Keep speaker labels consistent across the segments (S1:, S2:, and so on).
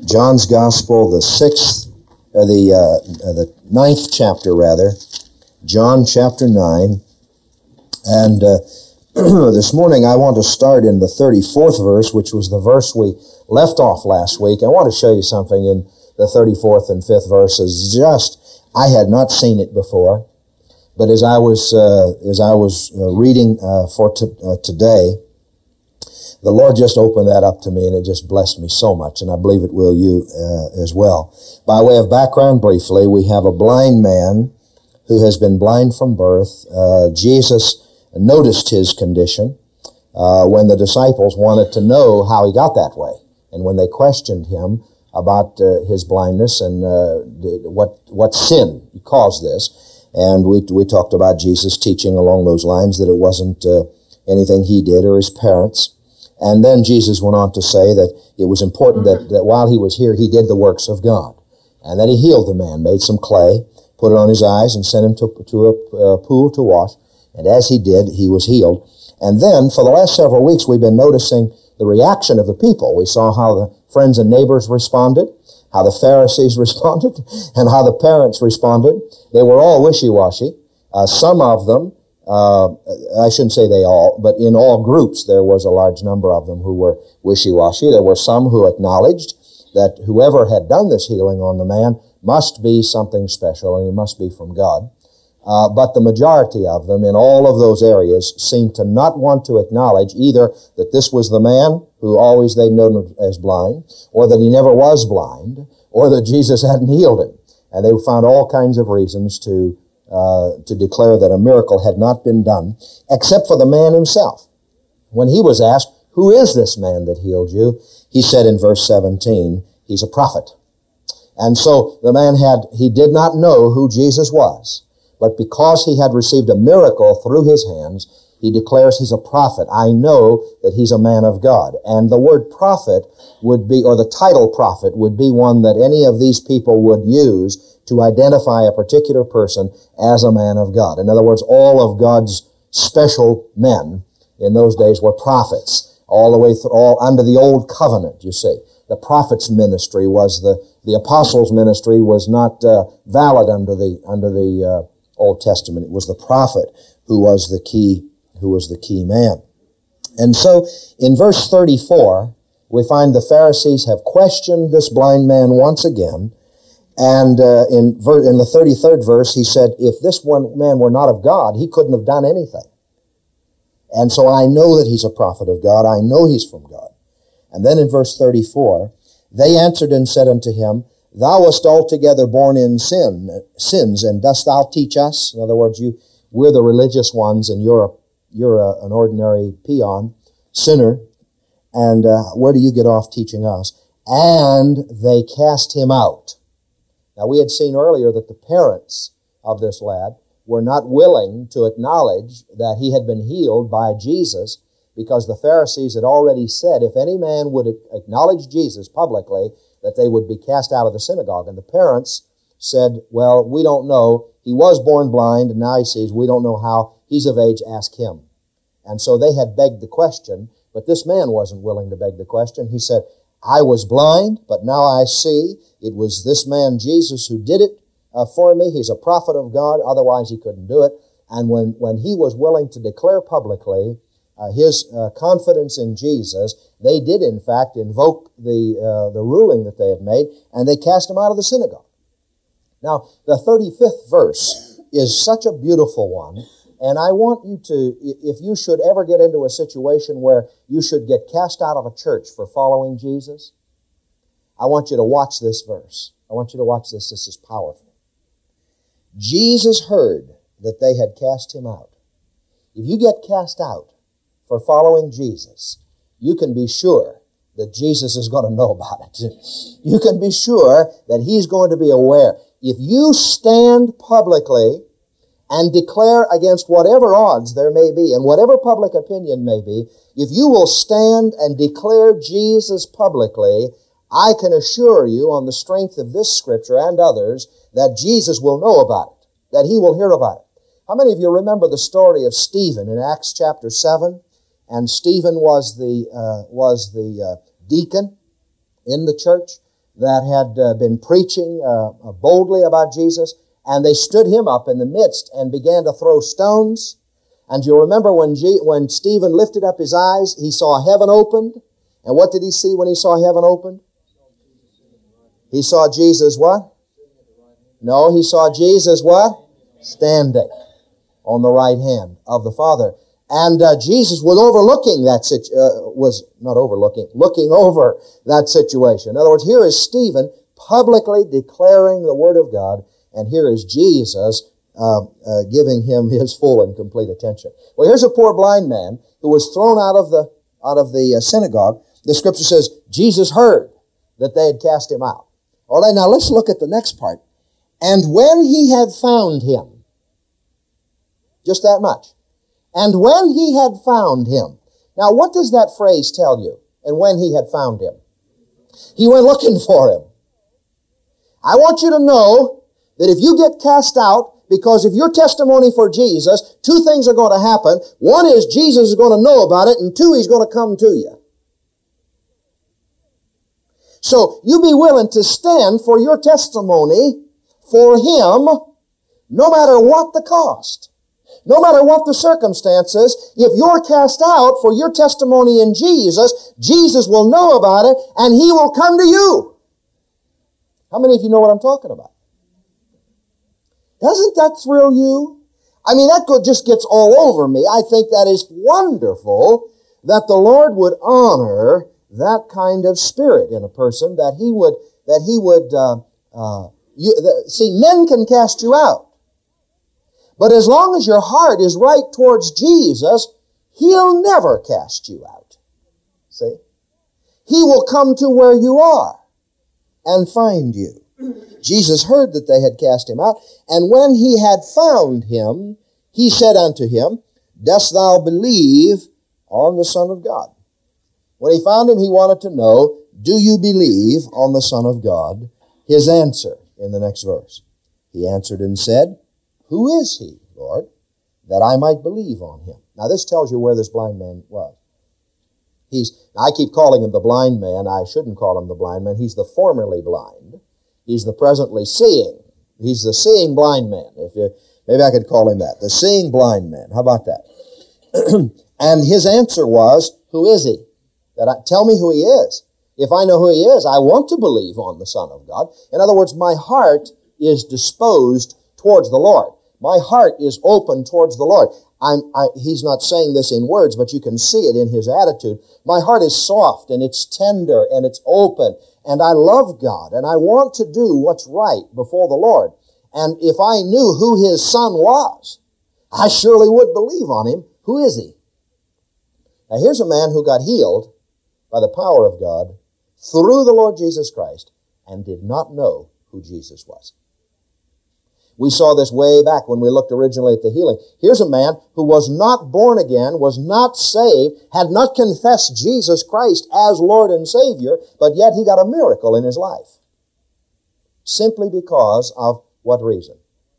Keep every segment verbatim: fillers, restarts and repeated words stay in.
S1: John's Gospel, the sixth, uh, the uh, uh, the ninth chapter, rather, John chapter nine. And uh, this morning I want to start in the thirty-fourth verse, which was the verse we left off last week. I want to show you something in the thirty-fourth and fifth verses. Just, I had not seen it before, but as I was uh, as I was uh, reading uh, for t- uh, today, the Lord just opened that up to me, and it just blessed me so much, and I believe it will you uh, as well. By way of background, briefly, we have a blind man who has been blind from birth. Uh, Jesus noticed his condition uh, when the disciples wanted to know how he got that way, and when they questioned him about uh, his blindness and uh, what what sin caused this. And we we talked about Jesus teaching along those lines that it wasn't uh, anything he did or his parents. And then Jesus went on to say that it was important that, that while he was here, he did the works of God. And that he healed the man, made some clay, put it on his eyes, and sent him to, to a uh, pool to wash. And as he did, he was healed. And then, for the last several weeks, we've been noticing the reaction of the people. We saw how the friends and neighbors responded, how the Pharisees responded, and how the parents responded. They were all wishy-washy. Uh, some of them, Uh, I shouldn't say they all, but in all groups there was a large number of them who were wishy-washy. There were some who acknowledged that whoever had done this healing on the man must be something special and he must be from God. Uh, but the majority of them in all of those areas seemed to not want to acknowledge either that this was the man who always they'd known as blind, or that he never was blind, or that Jesus hadn't healed him. And they found all kinds of reasons to Uh, to declare that a miracle had not been done, except for the man himself. When he was asked, "Who is this man that healed you?" he said in verse seventeen, "He's a prophet." And so the man had, he did not know who Jesus was, but because he had received a miracle through his hands, he declares he's a prophet. I know that he's a man of God. And the word prophet would be, or the title prophet would be one that any of these people would use to identify a particular person as a man of God. In other words, all of God's special men in those days were prophets, all the way through, all under the old covenant, you see. The prophet's ministry was the, the apostles' ministry was not uh, valid under the, under the uh, Old Testament. It was the prophet who was the key, who was the key man. And so, in verse thirty-four, we find the Pharisees have questioned this blind man once again. And uh, in, ver- in the thirty-third verse, he said, if this one man were not of God, he couldn't have done anything. And so I know that he's a prophet of God. I know he's from God. And then in verse thirty-four, they answered and said unto him, Thou wast altogether born in sin, sins, and dost thou teach us? In other words, you, we're the religious ones, and you're, a, you're a, an ordinary peon, sinner, and uh, where do you get off teaching us? And they cast him out. Now, we had seen earlier that the parents of this lad were not willing to acknowledge that he had been healed by Jesus, because the Pharisees had already said if any man would acknowledge Jesus publicly, that they would be cast out of the synagogue. And the parents said, well, we don't know. He was born blind, and now he sees. We don't know how. He's of age. Ask him. And so they had begged the question, but this man wasn't willing to beg the question. He said, I was blind, but now I see. It was this man, Jesus, who did it uh, for me. He's a prophet of God. Otherwise, he couldn't do it. And when, when he was willing to declare publicly uh, his uh, confidence in Jesus, they did, in fact, invoke the, uh, the ruling that they had made, and they cast him out of the synagogue. Now, the thirty-fifth verse is such a beautiful one, and I want you to, if you should ever get into a situation where you should get cast out of a church for following Jesus, I want you to watch this verse. I want you to watch this. This is powerful. Jesus heard that they had cast him out. If you get cast out for following Jesus, you can be sure that Jesus is going to know about it. You can be sure that he's going to be aware. If you stand publicly and declare against whatever odds there may be and whatever public opinion may be, if you will stand and declare Jesus publicly, I can assure you on the strength of this scripture and others that Jesus will know about it, that he will hear about it. How many of you remember the story of Stephen in Acts chapter seven? And Stephen was the uh, was the uh, deacon in the church. that had uh, been preaching uh, boldly about Jesus, and they stood him up in the midst and began to throw stones. And you remember when, G- when Stephen lifted up his eyes, he saw heaven opened. And what did he see when he saw heaven opened? He saw Jesus what? No, he saw Jesus what? Standing on the right hand of the Father. And uh, Jesus was overlooking that situ- uh, was not overlooking, looking over that situation. In other words, here is Stephen publicly declaring the Word of God, and here is Jesus uh, uh, giving him his full and complete attention. Well, here's a poor blind man who was thrown out of the out of the uh, synagogue. The Scripture says Jesus heard that they had cast him out. All right, now let's look at the next part. And when he had found him, just that much. And when he had found him. Now, what does that phrase tell you? And when he had found him. He went looking for him. I want you to know that if you get cast out because of your testimony for Jesus, two things are going to happen. One is Jesus is going to know about it, and two, he's going to come to you. So you be willing to stand for your testimony for him, no matter what the cost. No matter what the circumstances, if you're cast out for your testimony in Jesus, Jesus will know about it and he will come to you. How many of you know what I'm talking about? Doesn't that thrill you? I mean, that just gets all over me. I think that is wonderful that the Lord would honor that kind of spirit in a person, that he would, that he would, uh, uh, you, the, see, men can cast you out. But as long as your heart is right towards Jesus, he'll never cast you out. See? He will come to where you are and find you. Jesus heard that they had cast him out, and when he had found him, he said unto him, Dost thou believe on the Son of God? When he found him, he wanted to know, do you believe on the Son of God? His answer in the next verse. He answered and said, Who is he, Lord, that I might believe on him? Now this tells you where this blind man was. He's, I keep calling him the blind man. I shouldn't call him the blind man. He's the formerly blind. He's the presently seeing. He's the seeing blind man. If you, maybe I could call him that. The seeing blind man. How about that? And his answer was, who is he? That I, tell me who he is. If I know who he is, I want to believe on the Son of God. In other words, my heart is disposed towards the Lord. My heart is open towards the Lord. I'm, I, he's not saying this in words, but you can see it in his attitude. My heart is soft, and it's tender, and it's open, and I love God, and I want to do what's right before the Lord. And if I knew who his Son was, I surely would believe on him. Who is he? Now here's a man who got healed by the power of God through the Lord Jesus Christ and did not know who Jesus was. We saw this way back when we looked originally at the healing. Here's a man who was not born again, was not saved, had not confessed Jesus Christ as Lord and Savior, but yet he got a miracle in his life. Simply because of what reason?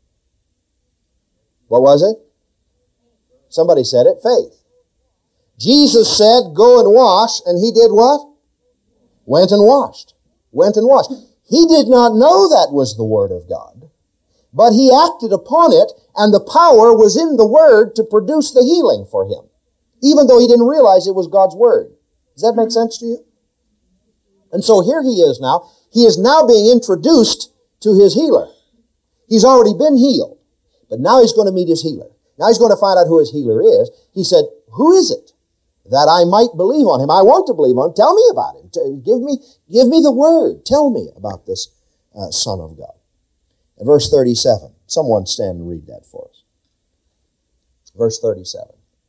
S1: What was it? Somebody said it, faith. Jesus said, go and wash, and he did what? Went and washed. Went and washed. He did not know that was the Word of God. But he acted upon it, and the power was in the Word to produce the healing for him, even though he didn't realize it was God's Word. Does that make sense to you? And so here he is now. He is now being introduced to his healer. He's already been healed, but now he's going to meet his healer. Now he's going to find out who his healer is. He said, who is it that I might believe on him? I want to believe on him. Tell me about him. Give me, give me the Word. Tell me about this uh, Son of God. In verse thirty-seven, someone stand and read that for us. Verse thirty-seven.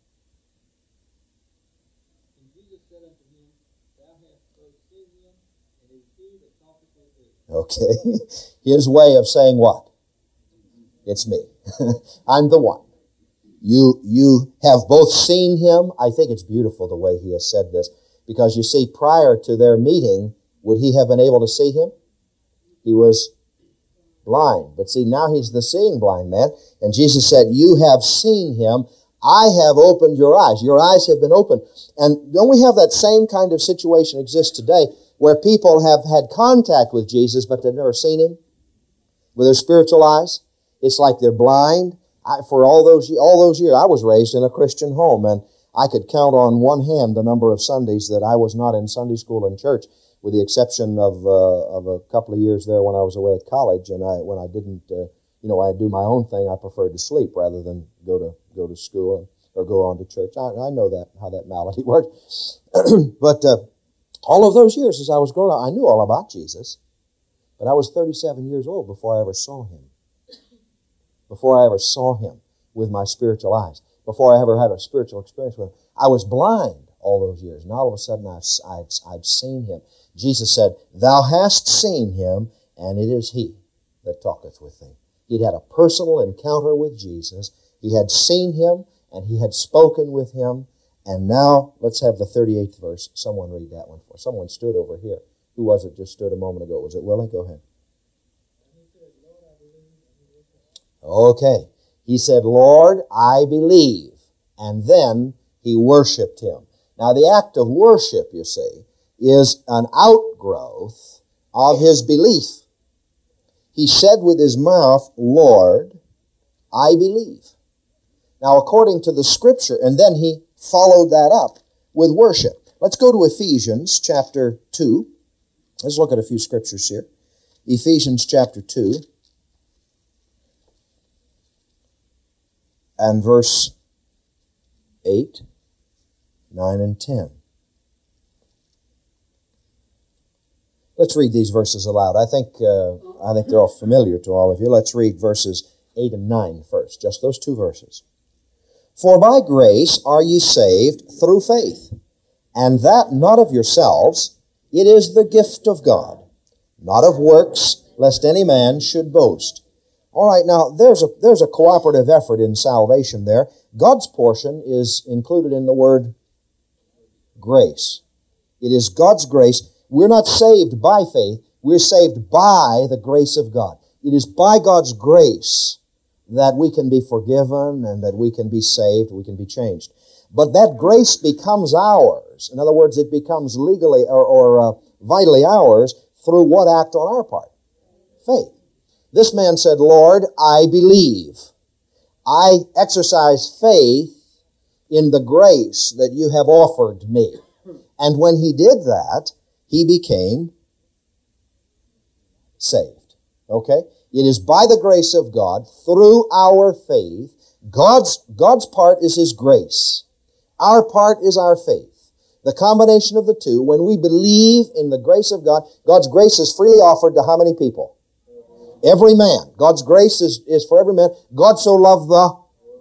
S2: And Jesus said unto him, Thou hast both seen him, and it is he that talketh with thee.
S1: Okay. His way of saying what? It's me. I'm the one. You, you have both seen him. I think it's beautiful the way he has said this, because you see, prior to their meeting, would he have been able to see him? He was blind. But see, now he's the seeing blind man. And Jesus said, you have seen him. I have opened your eyes. Your eyes have been opened. And don't we have that same kind of situation exist today? where people have had contact with Jesus, but they've never seen Him with their spiritual eyes. It's like they're blind. I, for all those all those years, I was raised in a Christian home, and I could count on one hand the number of Sundays that I was not in Sunday school and church, with the exception of uh, of a couple of years there when I was away at college, and I when I didn't, uh, you know, I do my own thing. I preferred to sleep rather than go to go to school and, or go on to church. I, I know that how that malady works, but uh, all of those years as I was growing up, I knew all about Jesus, but I was thirty-seven years old before I ever saw Him. Before I ever saw Him with my spiritual eyes, before I ever had a spiritual experience with Him, I was blind all those years, and all of a sudden I've, I've, I've seen Him. Jesus said, "Thou hast seen Him, and it is He that talketh with thee." He'd had a personal encounter with Jesus. He had seen Him, and He had spoken with Him. And now, let's have the thirty-eighth verse. Someone read that one for us. Someone stood over here. Who was it just stood a moment ago? Was it Willie? Go ahead. Okay. He said, "Lord, I believe." And then he worshiped Him. Now, the act of worship, you see, is an outgrowth of his belief. He said with his mouth, "Lord, I believe." Now, according to the Scripture, and then he followed that up with worship. Let's go to Ephesians chapter two. Let's look at a few scriptures here. Ephesians chapter two and verse eight, nine, and ten. Let's read these verses aloud. I think uh, I think they're all familiar to all of you. Let's read verses eight and nine first, just those two verses. "For by grace are ye saved through faith, and that not of yourselves, it is the gift of God, not of works, lest any man should boast." All right, now there's a there's a cooperative effort in salvation there. God's portion is included in the word grace. It is God's grace. We're not saved by faith. We're saved by the grace of God. It is by God's grace that we can be forgiven and that we can be saved, we can be changed. But that grace becomes ours. In other words, it becomes legally or, or uh, vitally ours through what act on our part? Faith. This man said, "Lord, I believe. I exercise faith in the grace that you have offered me." And when he did that, he became saved. Okay? It is by the grace of God, through our faith. God's, God's part is His grace. Our part is our faith. The combination of the two, when we believe in the grace of God, God's grace is freely offered to how many people? Every man. God's grace is, is for every man. God so loved the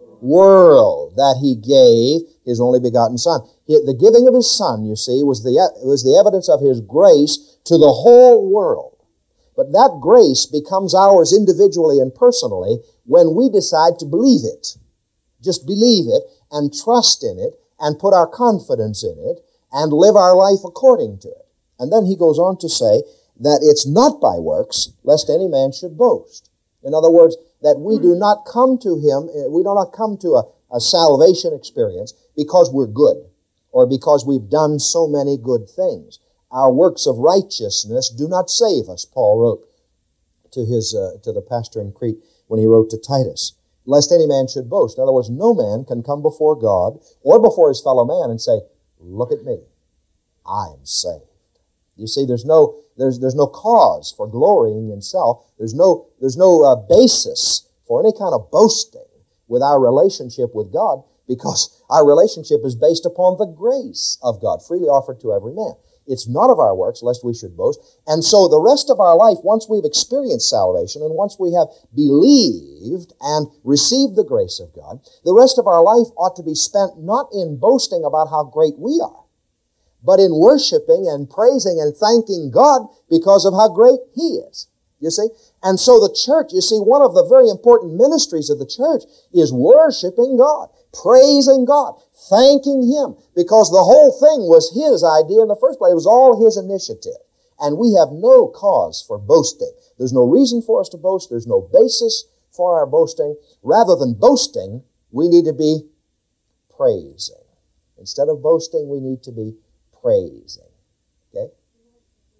S1: world that He gave His only begotten Son. The giving of His Son, you see, was the, was the evidence of His grace to the whole world. But that grace becomes ours individually and personally when we decide to believe it. Just believe it and trust in it and put our confidence in it and live our life according to it. And then he goes on to say that it's not by works, lest any man should boast. In other words, that we do not come to Him, we do not come to a, a salvation experience because we're good or because we've done so many good things. Our works of righteousness do not save us, Paul wrote to his uh, to the pastor in Crete when he wrote to Titus, lest any man should boast. In other words, no man can come before God or before his fellow man and say, "Look at me, I am saved." You see, there's no there's there's no cause for glorying in self. There's no there's no uh, basis for any kind of boasting with our relationship with God, because our relationship is based upon the grace of God, freely offered to every man. It's not of our works, lest we should boast. And so the rest of our life, once we've experienced salvation and once we have believed and received the grace of God, the rest of our life ought to be spent not in boasting about how great we are, but in worshiping and praising and thanking God because of how great He is. You see? And so the church, you see, one of the very important ministries of the church is worshiping God, praising God, thanking Him, because the whole thing was His idea in the first place. It was all His initiative. And we have no cause for boasting. There's no reason for us to boast. There's no basis for our boasting. Rather than boasting, we need to be praising. Instead of boasting, we need to be praising. Okay?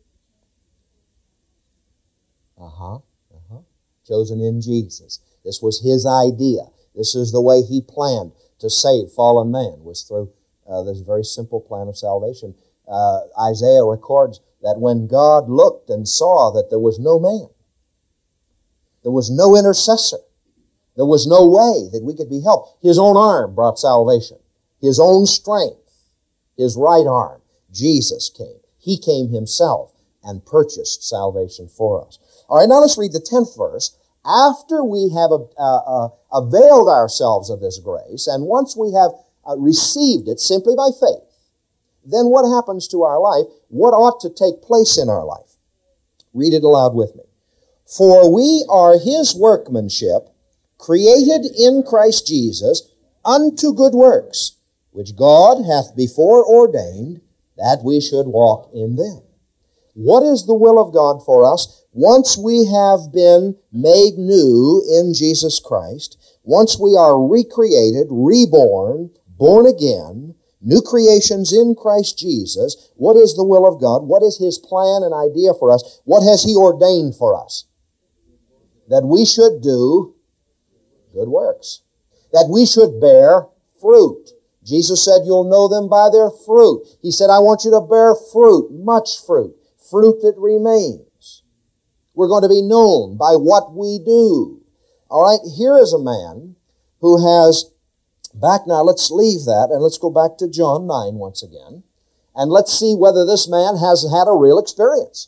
S1: Uh-huh. Uh-huh. Chosen in Jesus. This was His idea. This is the way He planned to save fallen man, was through uh, this very simple plan of salvation. Uh, Isaiah records that when God looked and saw that there was no man, there was no intercessor, there was no way that we could be helped, His own arm brought salvation. His own strength, His right arm, Jesus came. He came Himself and purchased salvation for us. All right, now let's read the tenth verse. After we have uh, uh, availed ourselves of this grace, and once we have uh, received it simply by faith, then what happens to our life? What ought to take place in our life? Read it aloud with me. For we are His workmanship, created in Christ Jesus, unto good works, which God hath before ordained that we should walk in them. What is the will of God for us? Once we have been made new in Jesus Christ, once we are recreated, reborn, born again, new creations in Christ Jesus, what is the will of God? What is His plan and idea for us? What has He ordained for us? That we should do good works. That we should bear fruit. Jesus said, you'll know them by their fruit. He said, I want you to bear fruit, much fruit, fruit that remains. We're going to be known by what we do. All right, here is a man who has, back now, let's leave that and let's go back to John nine once again. And let's see whether this man has had a real experience.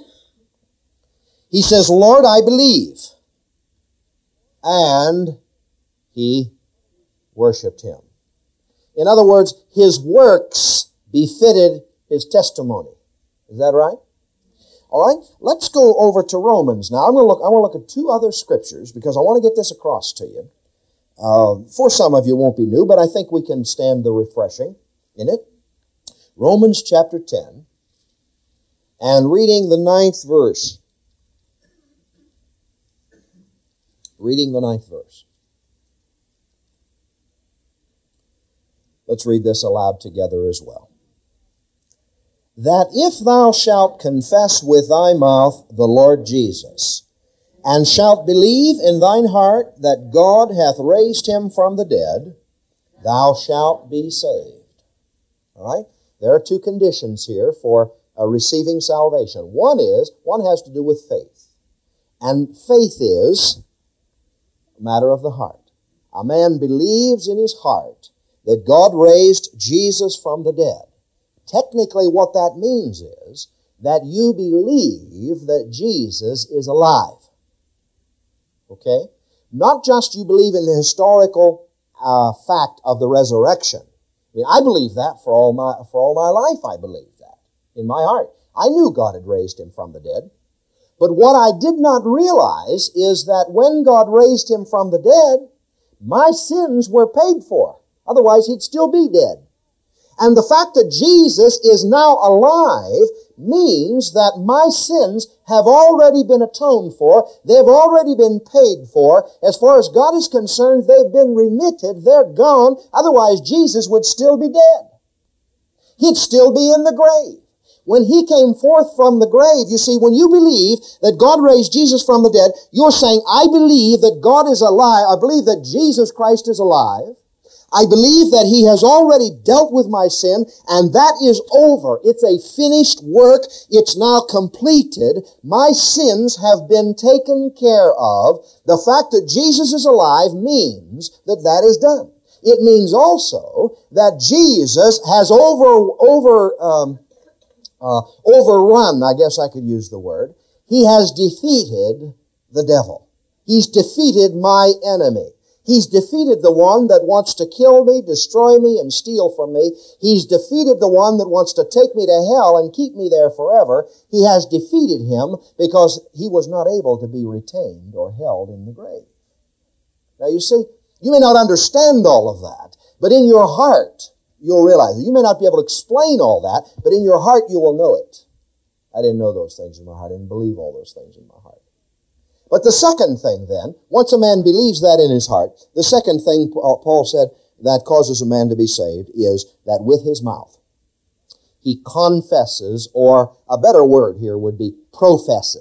S1: He says, Lord, I believe. And he worshiped Him. In other words, his works befitted his testimony. Is that right? All right, let's go over to Romans now. I'm going to look. I want to look at two other scriptures because I want to get this across to you. Uh, for some of you, it won't be new, but I think we can stand the refreshing in it. Romans chapter ten, and reading the ninth verse. Reading the ninth verse. Let's read this aloud together as well. That if thou shalt confess with thy mouth the Lord Jesus, and shalt believe in thine heart that God hath raised Him from the dead, thou shalt be saved. All right? There are two conditions here for uh, receiving salvation. One is, one has to do with faith. And faith is a matter of the heart. A man believes in his heart that God raised Jesus from the dead. Technically, what that means is that you believe that Jesus is alive. Okay? Not just you believe in the historical uh, fact of the resurrection. I mean, I believe that for all my for all my life. I believe that in my heart. I knew God had raised Him from the dead. But what I did not realize is that when God raised Him from the dead, my sins were paid for. Otherwise, He'd still be dead. And the fact that Jesus is now alive means that my sins have already been atoned for. They've already been paid for. As far as God is concerned, they've been remitted. They're gone. Otherwise, Jesus would still be dead. He'd still be in the grave. When He came forth from the grave, you see, when you believe that God raised Jesus from the dead, you're saying, I believe that God is alive. I believe that Jesus Christ is alive. I believe that He has already dealt with my sin, and that is over. It's a finished work. It's now completed. My sins have been taken care of. The fact that Jesus is alive means that that is done. It means also that Jesus has over, over, um, uh, overrun, I guess I could use the word. He has defeated the devil. He's defeated my enemy. He's defeated the one that wants to kill me, destroy me, and steal from me. He's defeated the one that wants to take me to hell and keep me there forever. He has defeated him because he was not able to be retained or held in the grave. Now you see, you may not understand all of that, but in your heart, you'll realize it. You may not be able to explain all that, but in your heart you will know it. I didn't know those things in my heart. I didn't believe all those things in my heart. But the second thing then, once a man believes that in his heart, the second thing Paul said that causes a man to be saved is that with his mouth he confesses, or a better word here would be professes.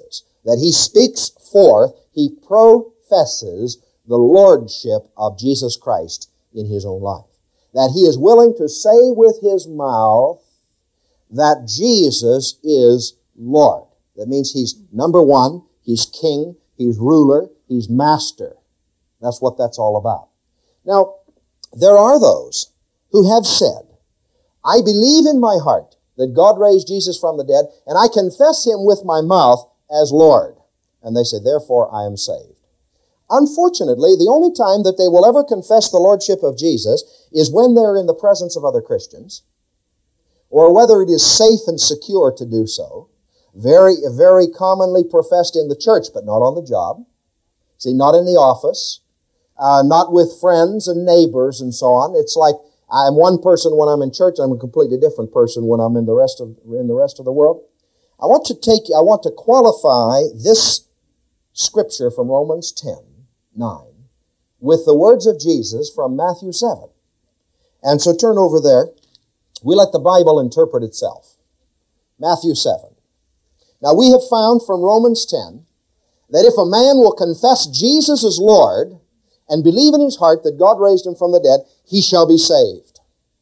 S1: that he speaks forth, he professes the lordship of Jesus Christ in his own life. That he is willing to say with his mouth that Jesus is Lord. That means he's number one, he's king, he's ruler, he's master. That's what that's all about. Now, there are those who have said, I believe in my heart that God raised Jesus from the dead, and I confess him with my mouth as Lord. And they say, therefore I am saved. Unfortunately, the only time that they will ever confess the lordship of Jesus is when they're in the presence of other Christians, or whether it is safe and secure to do so. Very, very commonly professed in the church, but not on the job. See, not in the office, uh, not with friends and neighbors and so on. It's like I'm one person when I'm in church, I'm a completely different person when I'm in the rest of in the rest of the world. I want to take, I want to qualify this scripture from Romans ten, nine, with the words of Jesus from Matthew seven. And so turn over there. We let the Bible interpret itself. Matthew seven. Now we have found from Romans ten that if a man will confess Jesus as Lord and believe in his heart that God raised him from the dead, he shall be saved.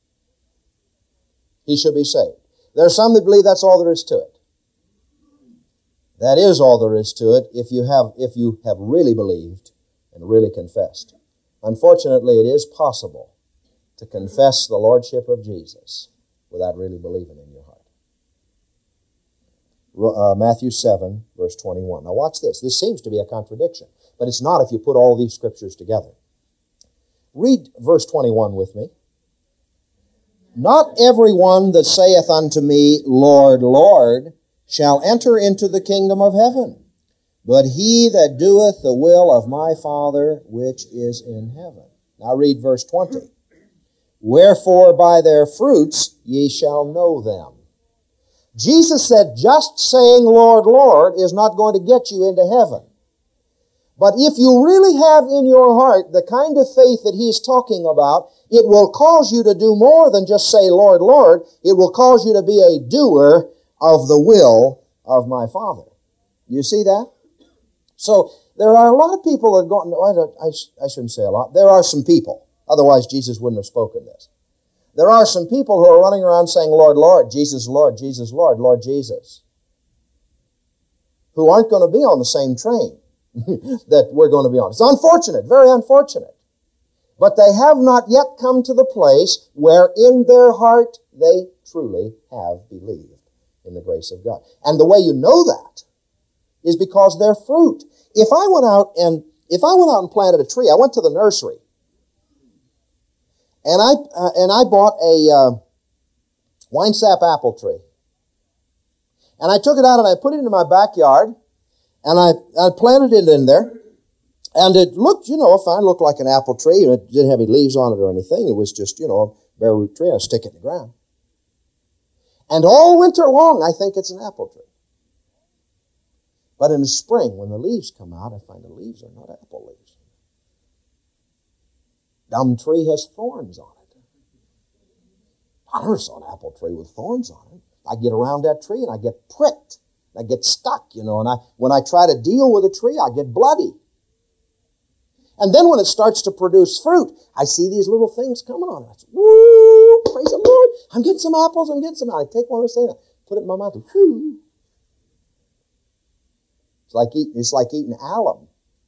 S1: He shall be saved. There are some that believe that's all there is to it. That is all there is to it if you have, if you have really believed and really confessed. Unfortunately, it is possible to confess the lordship of Jesus without really believing in your heart. Uh, Matthew seven, verse twenty-one. Now watch this. This seems to be a contradiction, but it's not if you put all these scriptures together. Read verse twenty-one with me. Not everyone that saith unto me, Lord, Lord, shall enter into the kingdom of heaven, but he that doeth the will of my Father which is in heaven. Now read verse twenty. Wherefore by their fruits ye shall know them. Jesus said just saying Lord, Lord is not going to get you into heaven. But if you really have in your heart the kind of faith that he's talking about, it will cause you to do more than just say Lord, Lord. It will cause you to be a doer of the will of my Father. You see that? So there are a lot of people that go, no, I, don't, I, I shouldn't say a lot. There are some people. Otherwise, Jesus wouldn't have spoken this. There are some people who are running around saying, Lord, Lord, Jesus, Lord, Jesus, Lord, Lord, Jesus, who aren't going to be on the same train that we're going to be on. It's unfortunate, very unfortunate. But they have not yet come to the place where in their heart they truly have believed in the grace of God. And the way you know that is because their fruit. If I went out and if I went out and planted a tree, I went to the nursery, and I uh, and I bought a uh, winesap apple tree, and I took it out and I put it into my backyard, and I I planted it in there, and it looked, you know, fine, looked like an apple tree. It didn't have any leaves on it or anything. It was just, you know, a bare root tree. I stick it in the ground, and all winter long I think it's an apple tree. But in the spring, when the leaves come out, I find the leaves are not apple leaves. Dumb tree has thorns on it. I never saw an apple tree with thorns on it. I get around that tree and I get pricked. I get stuck, you know, and I when I try to deal with a tree, I get bloody. And then when it starts to produce fruit, I see these little things coming on it. I say, woo, praise the Lord. I'm getting some apples, I'm getting some. I take one of those things, I put it in my mouth, and whoo. It's like eating, it's like eating alum.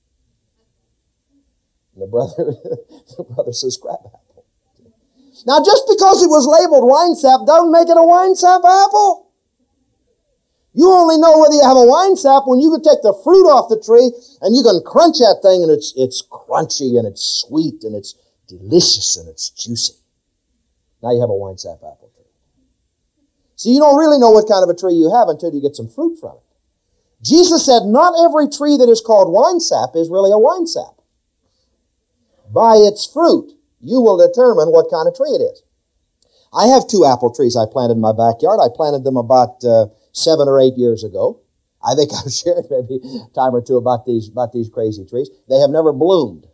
S1: And the brother, the brother says, crab apple. Now, just because it was labeled winesap doesn't make it a winesap apple. You only know whether you have a winesap when you can take the fruit off the tree and you can crunch that thing and it's it's crunchy and it's sweet and it's delicious and it's juicy. Now you have a winesap apple tree. So you don't really know what kind of a tree you have until you get some fruit from it. Jesus said not every tree that is called winesap is really a winesap. By its fruit, you will determine what kind of tree it is. I have two apple trees I planted in my backyard. I planted them about uh, seven or eight years ago. I think I've shared maybe a time or two about these about these crazy trees. They have never bloomed.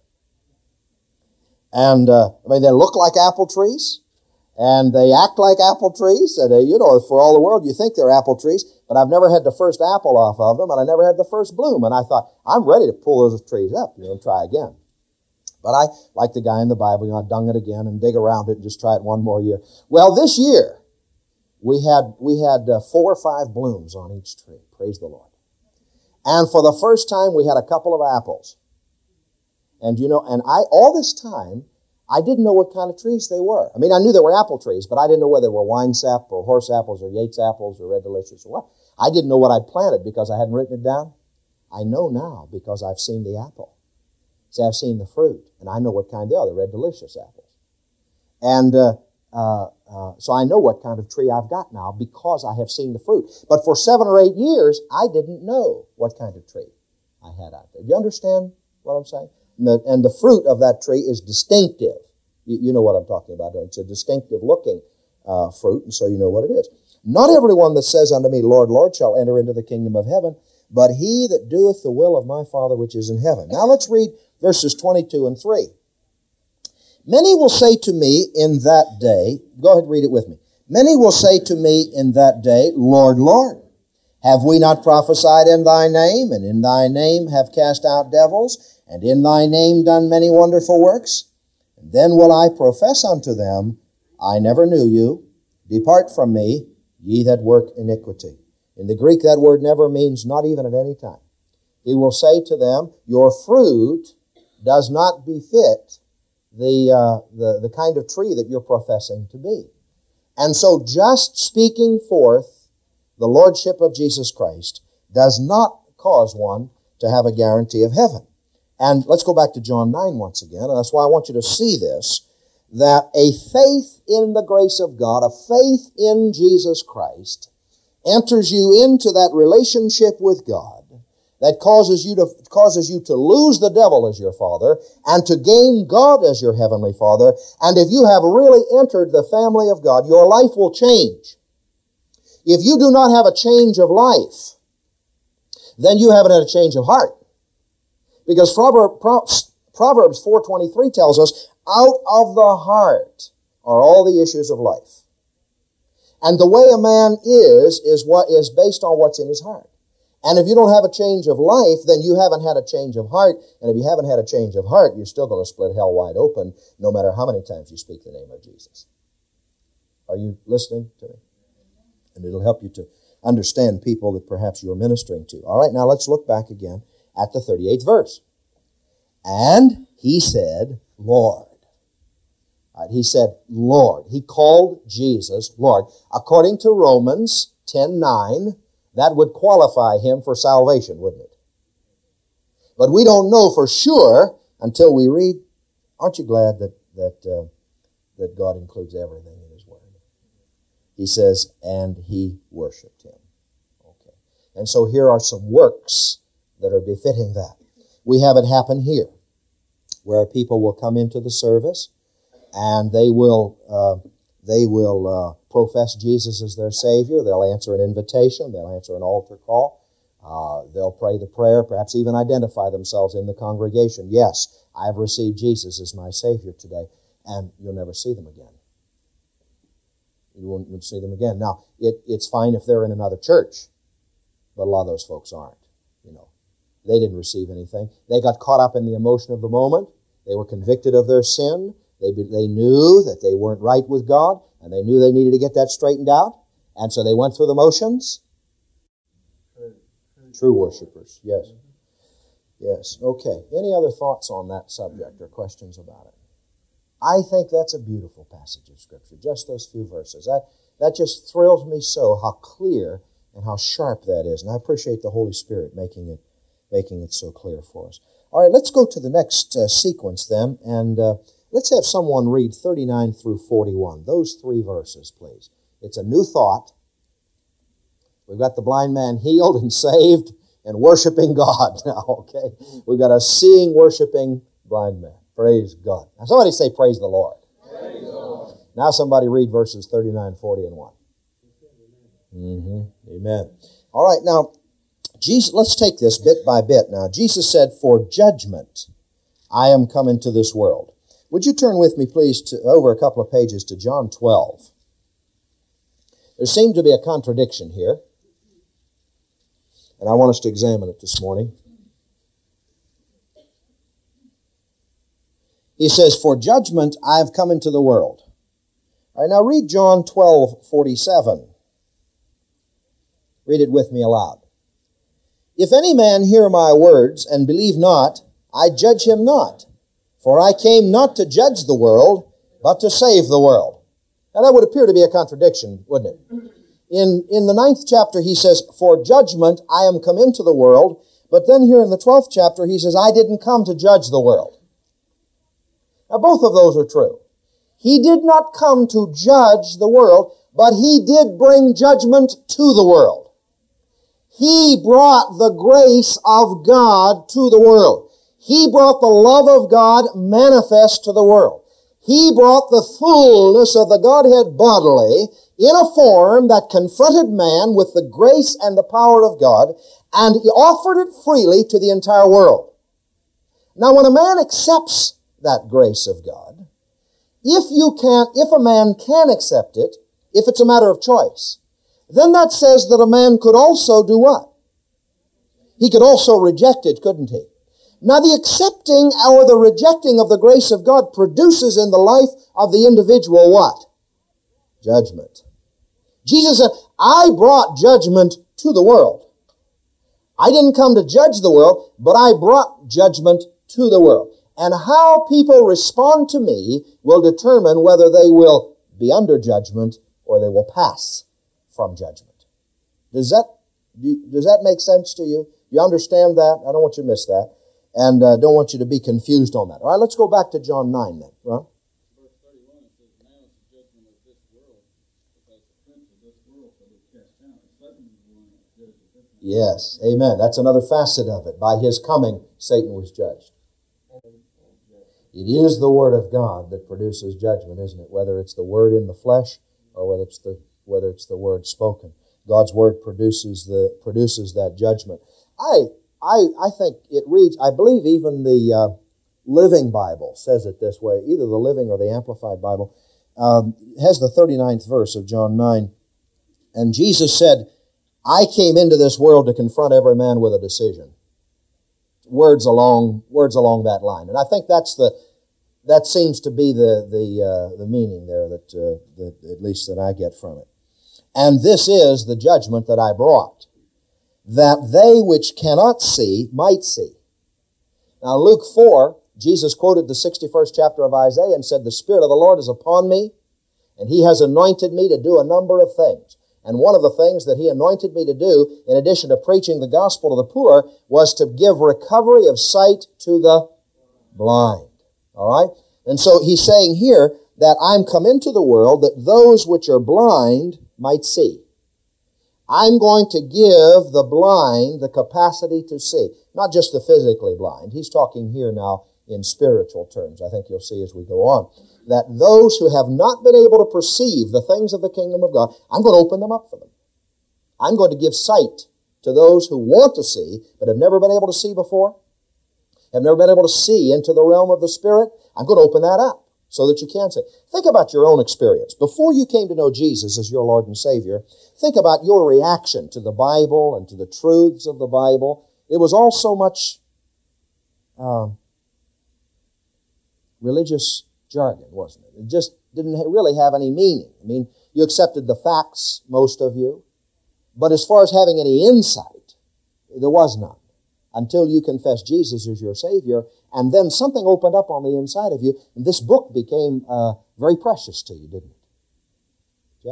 S1: And, uh, I mean, they look like apple trees, and they act like apple trees, and, uh, you know, for all the world, you think they're apple trees, but I've never had the first apple off of them, and I never had the first bloom. And I thought, I'm ready to pull those trees up, you know, and try again. But I, like the guy in the Bible, you know, I dung it again and dig around it and just try it one more year. Well, this year, we had we had uh, four or five blooms on each tree. Praise the Lord. And for the first time, we had a couple of apples. And, you know, and I, all this time, I didn't know what kind of trees they were. I mean, I knew they were apple trees, but I didn't know whether they were wine sap or horse apples or Yates apples or Red Delicious or what. I didn't know what I'd planted because I hadn't written it down. I know now because I've seen the apple. See, I've seen the fruit, and I know what kind they are, the Red Delicious apples. And uh, uh, uh, so I know what kind of tree I've got now because I have seen the fruit. But for seven or eight years, I didn't know what kind of tree I had out there. Do you understand what I'm saying? And the, and the fruit of that tree is distinctive. You, you know what I'm talking about. It's a distinctive looking uh, fruit, and so you know what it is. Not everyone that says unto me, Lord, Lord, shall enter into the kingdom of heaven, but he that doeth the will of my Father which is in heaven. Now let's read verses twenty-two and three. Many will say to me in that day, go ahead and read it with me. Many will say to me in that day, Lord, Lord, have we not prophesied in thy name, and in thy name have cast out devils, and in thy name done many wonderful works? And then will I profess unto them, I never knew you. Depart from me, ye that work iniquity. In the Greek, that word never means not even at any time. He will say to them, your fruit does not befit the, uh, the, the kind of tree that you're professing to be. And so just speaking forth the Lordship of Jesus Christ does not cause one to have a guarantee of heaven. And let's go back to John nine once again, and that's why I want you to see this, that a faith in the grace of God, a faith in Jesus Christ, enters you into that relationship with God that causes you to causes you to lose the devil as your father and to gain God as your heavenly Father. And if you have really entered the family of God, your life will change. If you do not have a change of life, then you haven't had a change of heart. Because Proverbs four twenty-three tells us, out of the heart are all the issues of life. And the way a man is, is what is based on what's in his heart. And if you don't have a change of life, then you haven't had a change of heart. And if you haven't had a change of heart, you're still going to split hell wide open, no matter how many times you speak the name of Jesus. Are you listening to me? And it'll help you to understand people that perhaps you're ministering to. All right, now let's look back again at the thirty-eighth verse. And he said, Lord. Right, he said, Lord. He called Jesus Lord. According to Romans ten nine, that would qualify him for salvation, wouldn't it? But we don't know for sure until we read. Aren't you glad that that uh, that God includes everything in His Word? He says, and he worshipped him. Okay. And so here are some works that are befitting that. We have it happen here, where people will come into the service and they will uh, they will uh, profess Jesus as their Savior. They'll answer an invitation. They'll answer an altar call. Uh, they'll pray the prayer, perhaps even identify themselves in the congregation. Yes, I've received Jesus as my Savior today, and you'll never see them again. You won't, you won't see them again. Now, it, it's fine if they're in another church, but a lot of those folks aren't. You know, they didn't receive anything. They got caught up in the emotion of the moment. They were convicted of their sin. They, they knew that they weren't right with God, and they knew they needed to get that straightened out, and so they went through the motions. True worshipers, yes. Yes, okay. Any other thoughts on that subject or questions about it? I think that's a beautiful passage of Scripture, just those few verses. That, that just thrills me so, how clear and how sharp that is, and I appreciate the Holy Spirit making it, making it so clear for us. All right, let's go to the next uh, sequence then, and uh, let's have someone read thirty-nine through forty-one. Those three verses, please. It's a new thought. We've got the blind man healed and saved and worshiping God now, okay? We've got a seeing, worshiping blind man. Praise God. Now somebody say, praise the Lord. Praise the Lord. Now somebody read verses thirty-nine, forty, and one. Mm-hmm. Amen. All right, now, Jesus, let's take this bit by bit now. Jesus said, for judgment I am come into this world. Would you turn with me, please, to over a couple of pages to John twelve. There seemed to be a contradiction here. And I want us to examine it this morning. He says, "For judgment I have come into the world." All right, now read John twelve forty-seven. Read it with me aloud. "If any man hear my words and believe not, I judge him not. For I came not to judge the world, but to save the world." Now that would appear to be a contradiction, wouldn't it? In, in the ninth chapter he says, "For judgment I am come into the world." But then here in the twelfth chapter he says, "I didn't come to judge the world." Now both of those are true. He did not come to judge the world, but he did bring judgment to the world. He brought the grace of God to the world. He brought the love of God manifest to the world. He brought the fullness of the Godhead bodily in a form that confronted man with the grace and the power of God, and he offered it freely to the entire world. Now when a man accepts that grace of God, if you can, if a man can accept it, if it's a matter of choice, then that says that a man could also do what? He could also reject it, couldn't he? Now the accepting or the rejecting of the grace of God produces in the life of the individual what? Judgment. Jesus said, "I brought judgment to the world." I didn't come to judge the world, but I brought judgment to the world. And how people respond to me will determine whether they will be under judgment or they will pass from judgment. Does that, does that make sense to you? You understand that? I don't want you to miss that. And uh, don't want you to be confused on that. All right, let's go back to John nine then. Right?
S2: Verse thirty-one, it says, "Now is the judgment of this world, because the prince of this world shall be cast down." Satan is the one that judges this world.
S1: Yes, amen. That's another facet of it. By his coming, Satan was judged. It is the Word of God that produces judgment, isn't it? Whether it's the Word in the flesh or whether it's the whether it's the Word spoken. God's Word produces the produces that judgment. I I I think it reads, I believe even the uh, Living Bible says it this way, either the Living or the Amplified Bible, um, has the thirty-ninth verse of John nine. And Jesus said, "I came into this world to confront every man with a decision." Words along words along that line. And I think that's the that seems to be the the uh, the meaning there that, uh, that at least that I get from it. "And this is the judgment that I brought, that they which cannot see might see." Now Luke four, Jesus quoted the sixty-first chapter of Isaiah and said, "The Spirit of the Lord is upon me, and He has anointed me to do a number of things." And one of the things that He anointed me to do, in addition to preaching the gospel to the poor, was to give recovery of sight to the blind. All right? And so He's saying here that I'm come into the world that those which are blind might see. I'm going to give the blind the capacity to see. Not just the physically blind. He's talking here now in spiritual terms. I think you'll see as we go on. That those who have not been able to perceive the things of the kingdom of God, I'm going to open them up for them. I'm going to give sight to those who want to see, but have never been able to see before, have never been able to see into the realm of the Spirit. I'm going to open that up so that you can see. Think about your own experience. Before you came to know Jesus as your Lord and Savior, think about your reaction to the Bible and to the truths of the Bible. It was all so much uh, religious jargon, wasn't it? It just didn't really have any meaning. I mean, you accepted the facts, most of you, but as far as having any insight, there was none until you confessed Jesus as your Savior, and then something opened up on the inside of you, and this book became uh, very precious to you, didn't it? Yeah?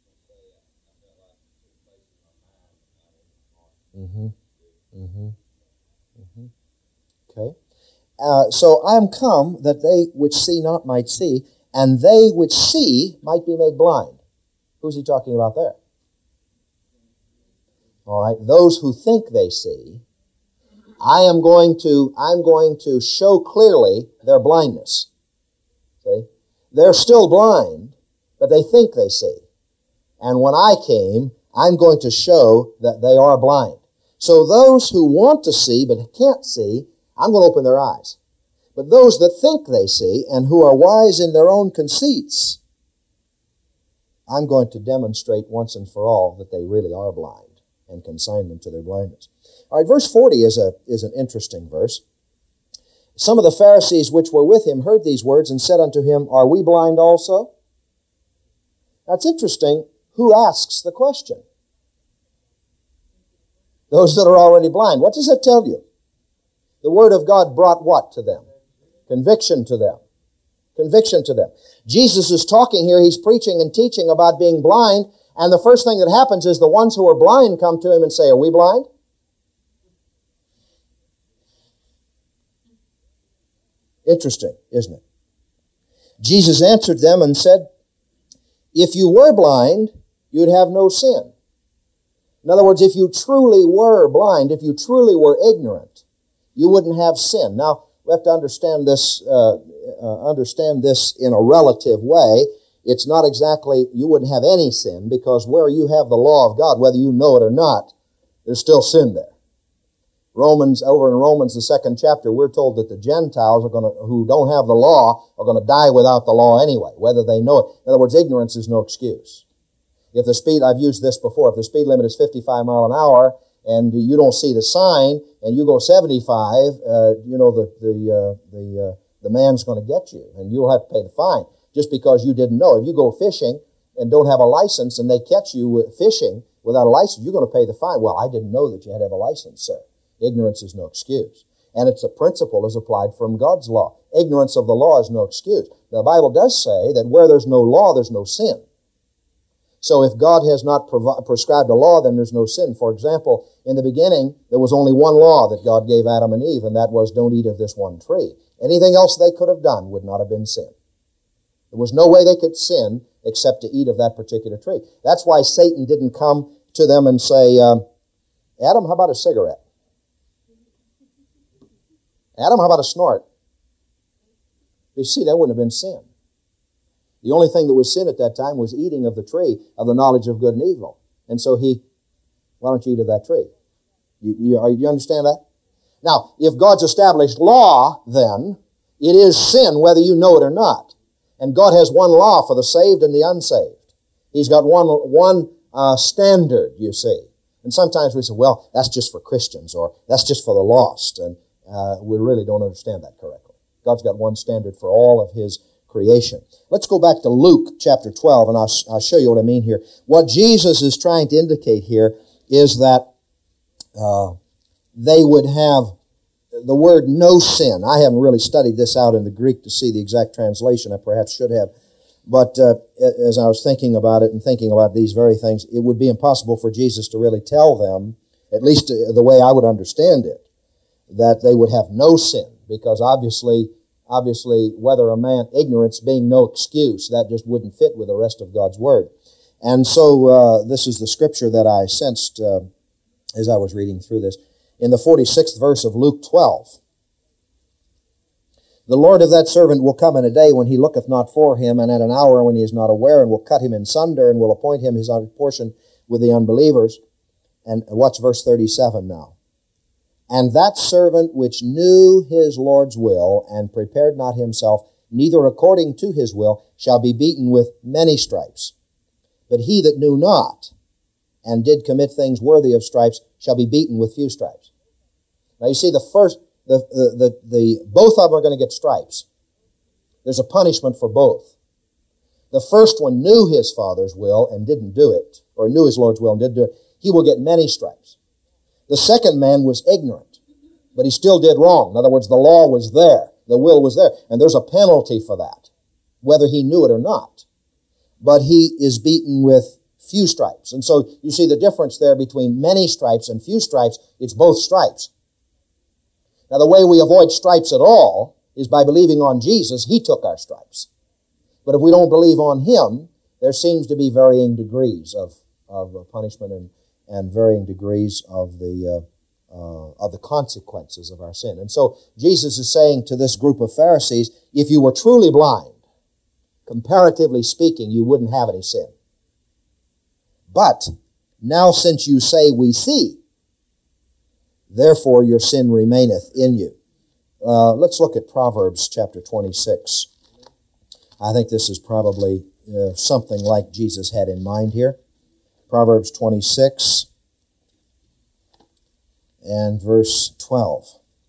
S1: Mm-hmm. Mm-hmm. Mm-hmm. Okay. Uh, so I am come that they which see not might see, and they which see might be made blind. Who's he talking about there? All right, those who think they see, I am going to, I'm going to show clearly their blindness. See? They're still blind, but they think they see. And when I came, I'm going to show that they are blind. So those who want to see but can't see, I'm going to open their eyes. But those that think they see and who are wise in their own conceits, I'm going to demonstrate once and for all that they really are blind and consigned them to their blindness. All right, verse forty is a is an interesting verse. Some of the Pharisees which were with him heard these words and said unto him, Are we blind also? That's interesting. Who asks the question? Those that are already blind. What does that tell you? The Word of God brought what to them? Conviction to them. Conviction to them. Jesus is talking here. He's preaching and teaching about being blind. And the first thing that happens is the ones who are blind come to him and say, Are we blind? Interesting, isn't it? Jesus answered them and said, If you were blind, you'd have no sin. In other words, if you truly were blind, if you truly were ignorant, you wouldn't have sin. Now, we have to understand this, uh, uh, understand this in a relative way. It's not exactly, you wouldn't have any sin, because where you have the law of God, whether you know it or not, there's still sin there. Romans, over in Romans, the second chapter, we're told that the Gentiles are going to, who don't have the law, are going to die without the law anyway, whether they know it. In other words, ignorance is no excuse. If the speed, I've used this before, if the speed limit is fifty-five mile an hour and you don't see the sign and you go seventy-five, uh, you know, the, the, uh, the, uh, the man's going to get you and you'll have to pay the fine just because you didn't know. If you go fishing and don't have a license and they catch you fishing without a license, you're going to pay the fine. Well, I didn't know that you had to have a license, sir. Ignorance is no excuse. And it's a principle is applied from God's law. Ignorance of the law is no excuse. The Bible does say that where there's no law, there's no sin. So if God has not prov- prescribed a law, then there's no sin. For example, in the beginning, there was only one law that God gave Adam and Eve, and that was don't eat of this one tree. Anything else they could have done would not have been sin. There was no way they could sin except to eat of that particular tree. That's why Satan didn't come to them and say, um, Adam, how about a cigarette? Adam, how about a snort? You see, that wouldn't have been sin. The only thing that was sin at that time was eating of the tree of the knowledge of good and evil. And so he, why don't you eat of that tree? You, you, are, you understand that? Now, if God's established law, then it is sin whether you know it or not. And God has one law for the saved and the unsaved. He's got one, one uh, standard, you see. And sometimes we say, well, that's just for Christians, or that's just for the lost. And uh, we really don't understand that correctly. God's got one standard for all of His creation. Let's go back to Luke chapter twelve, and I'll, I'll show you what I mean here. What Jesus is trying to indicate here is that uh, they would have the word no sin. I haven't really studied this out in the Greek to see the exact translation. I perhaps should have. But uh, as I was thinking about it and thinking about these very things, it would be impossible for Jesus to really tell them, at least the way I would understand it, that they would have no sin, because obviously Obviously, whether a man, ignorance being no excuse, that just wouldn't fit with the rest of God's Word. And so uh, this is the scripture that I sensed uh, as I was reading through this. In the forty-sixth verse of Luke twelve, the Lord of that servant will come in a day when he looketh not for him, and at an hour when he is not aware, and will cut him in sunder, and will appoint him his portion with the unbelievers. And watch verse thirty-seven now. And that servant which knew his Lord's will, and prepared not himself, neither according to his will, shall be beaten with many stripes. But he that knew not, and did commit things worthy of stripes, shall be beaten with few stripes. Now you see, the first, the, the, the, the both of them are going to get stripes. There's a punishment for both. The first one knew his Father's will and didn't do it, or knew his Lord's will and didn't do it. He will get many stripes. The second man was ignorant, but he still did wrong. In other words, the law was there. The will was there. And there's a penalty for that, whether he knew it or not. But he is beaten with few stripes. And so you see the difference there between many stripes and few stripes. It's both stripes. Now, the way we avoid stripes at all is by believing on Jesus. He took our stripes. But if we don't believe on Him, there seems to be varying degrees of, of punishment and and varying degrees of the uh, uh, of the consequences of our sin. And so Jesus is saying to this group of Pharisees, if you were truly blind, comparatively speaking, you wouldn't have any sin. But now since you say we see, therefore your sin remaineth in you. Uh, let's look at Proverbs chapter twenty-six. I think this is probably uh, something like Jesus had in mind here. Proverbs twenty-six and verse twelve.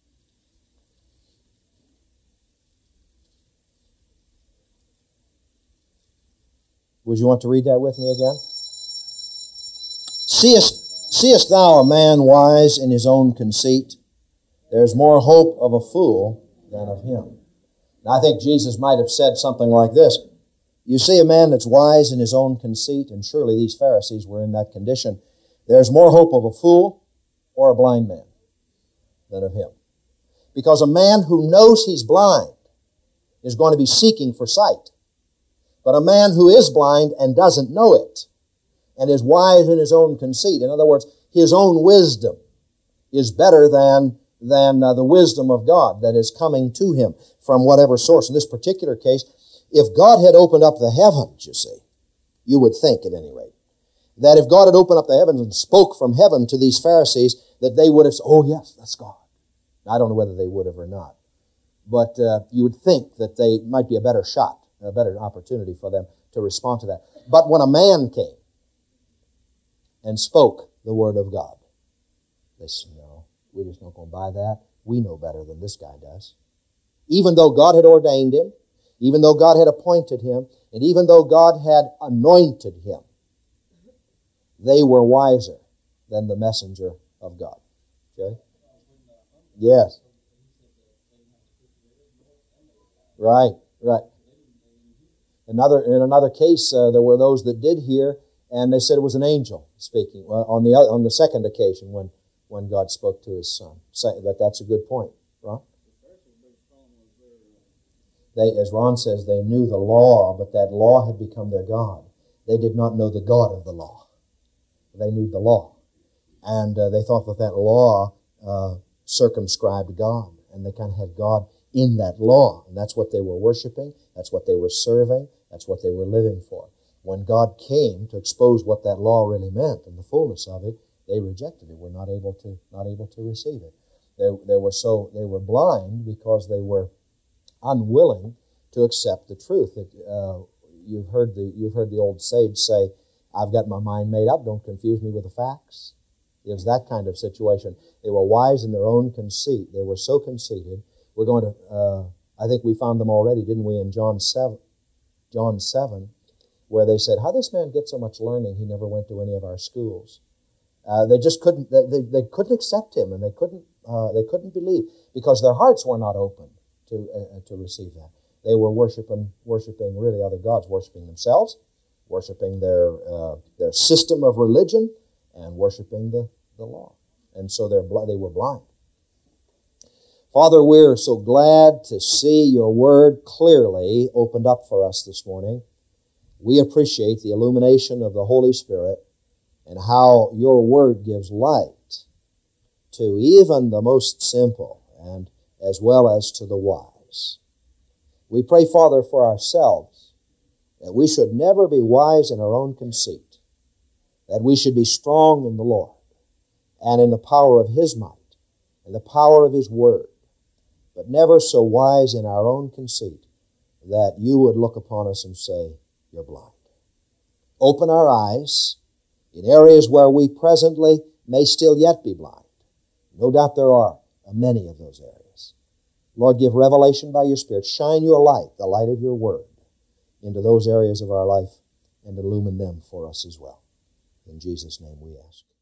S1: Would you want to read that with me again? Seest, seest thou a man wise in his own conceit? There is more hope of a fool than of him. Now, I think Jesus might have said something like this. You see a man that's wise in his own conceit, and surely these Pharisees were in that condition. There's more hope of a fool or a blind man than of him. Because a man who knows he's blind is going to be seeking for sight. But a man who is blind and doesn't know it and is wise in his own conceit, in other words, his own wisdom is better than, than uh, the wisdom of God that is coming to him from whatever source. In this particular case, if God had opened up the heavens, you see, you would think at any rate, that if God had opened up the heavens and spoke from heaven to these Pharisees, that they would have said, oh yes, that's God. I don't know whether they would have or not. But uh, you would think that they might be a better shot, a better opportunity for them to respond to that. But when a man came and spoke the word of God, they said, no, we're just not going to buy that. We know better than this guy does. Even though God had ordained him, even though God had appointed him, and even though God had anointed him, they were wiser than the messenger of God. Okay? Yes. Right, right. Another, in another case, uh, there were those that did hear, and they said it was an angel speaking. Well, on the other, on the second occasion when, when God spoke to his son. So, but that's a good point, Ron. They, as Ron says, they knew the law, but that law had become their God. They did not know the God of the law. They knew the law. And uh, they thought that that law uh, circumscribed God. And they kind of had God in that law. And that's what they were worshiping. That's what they were serving. That's what they were living for. When God came to expose what that law really meant and the fullness of it, they rejected it. Were not able to, not able to receive it. They, they were so, they were blind because they were unwilling to accept the truth. That uh, you've heard the you've heard the old sage say, "I've got my mind made up. Don't confuse me with the facts." It was that kind of situation. They were wise in their own conceit. They were so conceited. We're going to. Uh, I think we found them already, didn't we? In John seven, John seven, where they said, "How this man get so much learning? He never went to any of our schools." Uh, they just couldn't. They, they, they couldn't accept him, and they couldn't. Uh, they couldn't believe because their hearts were not open to uh, to receive that. They were worshiping worshiping really other gods, worshiping themselves, worshiping their uh, their system of religion, and worshiping the, the law. And so they're bl- they were blind. Father, we're so glad to see your word clearly opened up for us this morning. We appreciate the illumination of the Holy Spirit and how your word gives light to even the most simple and as well as to the wise. We pray, Father, for ourselves, that we should never be wise in our own conceit, that we should be strong in the Lord and in the power of His might and the power of His word, but never so wise in our own conceit that you would look upon us and say, you're blind. Open our eyes in areas where we presently may still yet be blind. No doubt there are many of those areas. Lord, give revelation by your Spirit. Shine your light, the light of your word, into those areas of our life and illumine them for us as well. In Jesus' name we ask.